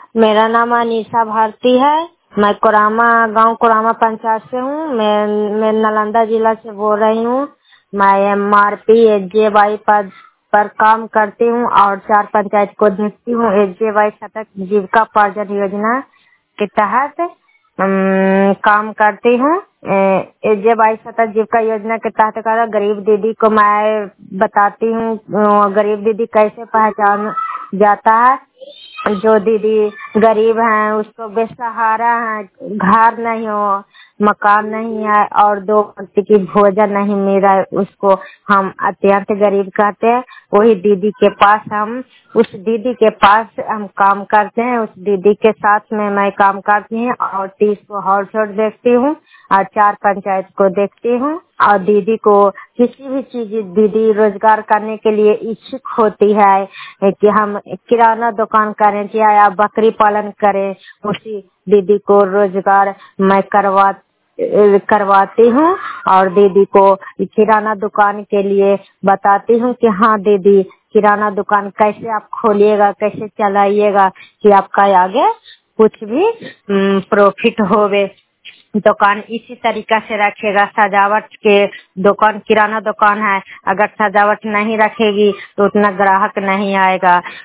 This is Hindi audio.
मेरा नाम अनीशा भारती है। मैं गांव कोरामा पंचायत से हूँ। मैं नालंदा जिला से बोल रही हूँ। मैं MRP HJY पद पर काम करती हूँ और 4 पंचायत को देखती हूँ। HJY शतक जीविकोपार्जन योजना के तहत काम करती हूँ। HJY शतक जीविका योजना के तहत गरीब दीदी को मैं बताती हूँ गरीब दीदी कैसे पहचान जाता है। जो दीदी गरीब हैं, उसको बेसहारा है, घर नहीं हो, मकान नहीं है और 2 वक्त की भोजन नहीं मिल रहा है, उसको हम अत्यंत गरीब कहते हैं। वही दीदी के पास उस दीदी के पास हम काम करते हैं। उस दीदी के साथ में मैं काम करती हूँ और 30 को हाउस होल्ड देखती हूँ और 4 पंचायत को देखती हूँ। और दीदी को किसी भी चीज दीदी रोजगार करने के लिए इच्छुक होती है कि हम किराना दुकान करें या बकरी पालन करें, उसी दीदी को रोजगार मैं करवाती हूँ और दीदी को किराना दुकान के लिए बताती हूँ कि हाँ दीदी, किराना दुकान कैसे आप खोलिएगा, कैसे चलाइएगा कि आपका आगे कुछ भी प्रॉफिट होवे। दुकान इसी तरीका से रखेगा। सजावट के दुकान, किराना दुकान है, अगर सजावट नहीं रखेगी तो उतना ग्राहक नहीं आएगा।